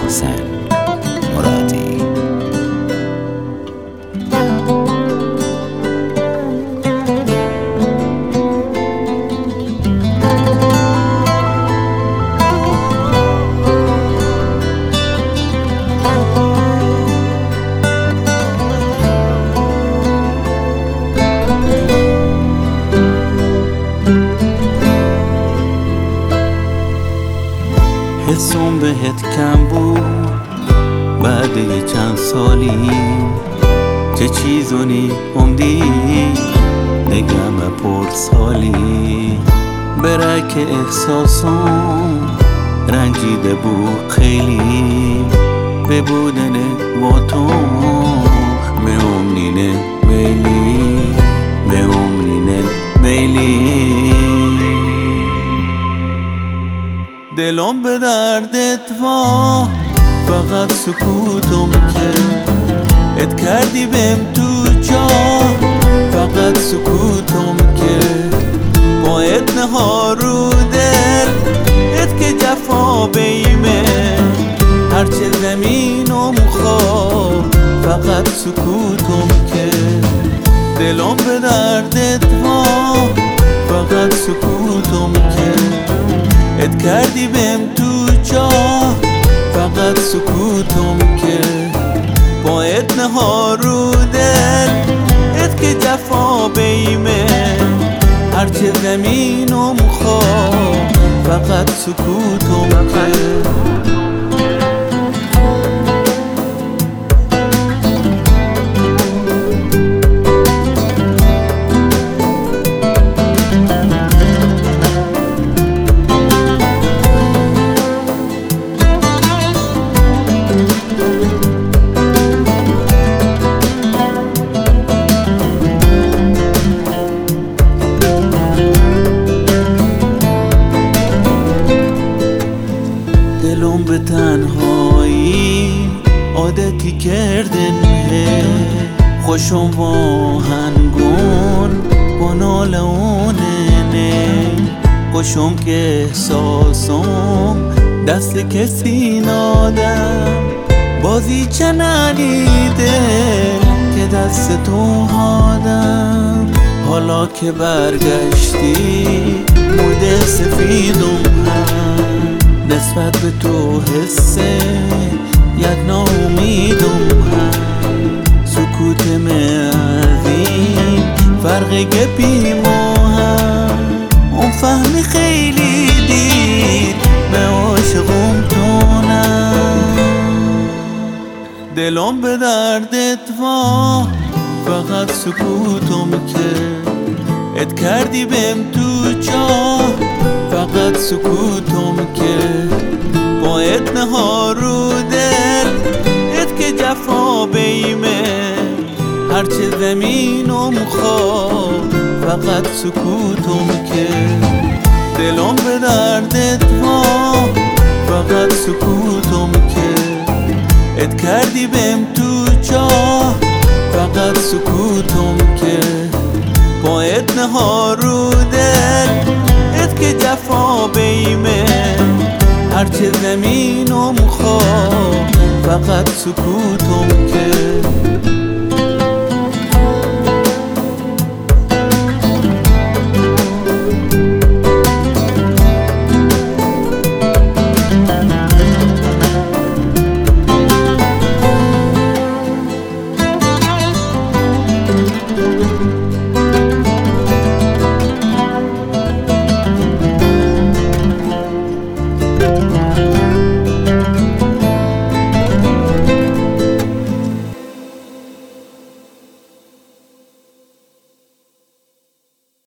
حسن مرادی. حسم بهت کم بود بعد یه چند سالی، چه چیزونی عمدی نگم پرسالی. برای که احساسم رنجیده بود خیلی، به بودن با تو میامنینه بیلی، میامنینه بیلی. دلم به دردت وا، فقط سکوتم که ات کردی بهم تو جا، فقط سکوتم که با ات نهار رو دل، ات که جفا بیمه هرچه زمینم خواه، فقط سکوتم که دلم به دردت وا، فقط سکوتم که ات کردی بهم تو جا، فقط سکوتم که با ات نهار رو دل، ات که جفا بیمه هرچه زمینم خواه، فقط سکوتم که دلم به تنهایی عادتی کردنه، خوشم با هنگون با نالونه، خوشم که احساسم دست کسی نادم، بازی چنانیده که دست تو هادم. حالا که برگشتی مود سفیدم هم، نسبت به تو حسه یک ناامیدم هم، سکوت مردیم فرق گپی ما هم، اون فهمی خیلی دید به عاشقم تونم. دلم به دردت وا، فقط سکوتم که ات کردی بهم تو جا، فقط سکوتم که با ات نهار رو دل، ات که جفا بیمه هرچه زمینم خواه، فقط سکوتم که دلم به دردت وا، فقط سکوتم که ات کردی بهم تو جا، فقط سکوتم که با ات نهار رو دل، ات که جفا بیمه هرچه زمینم خواه، فقط سکوتم که